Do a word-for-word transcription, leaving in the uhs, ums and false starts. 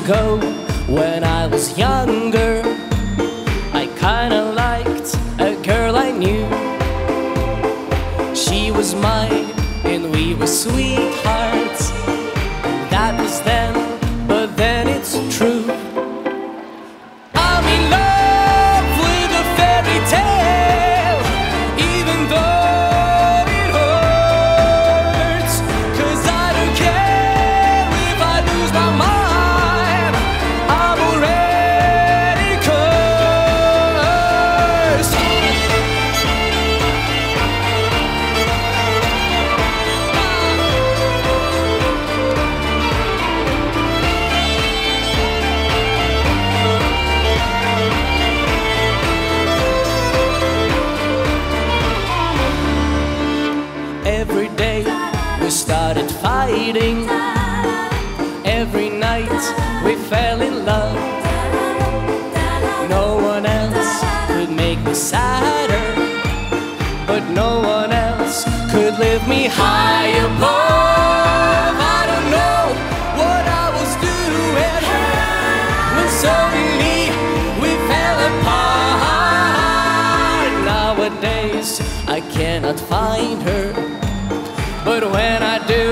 ago, when I was younger, I kinda liked a girl I knew. She was mine and we were sweethearts. That was then, but then it's true. I'm in love with a fairy tale, even though it hurts. 'Cause I don't care if I lose my mind, I'm already cursed. Every day we started fighting. Every night we fell in love. No one else could make me sadder, but no one else could lift me high above. I don't know what I was doing when suddenly we fell apart. Nowadays I cannot find her, but when I do,